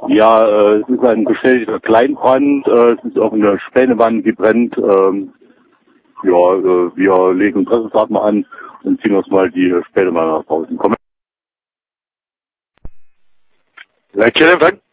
Ja, es ist ein beschädigter Kleinbrand. Es ist auch eine Spänewand, die brennt. Wir legen uns Pressestab mal an und ziehen uns mal die Späne mal nach draußen. Komm. Leitchen empfangen.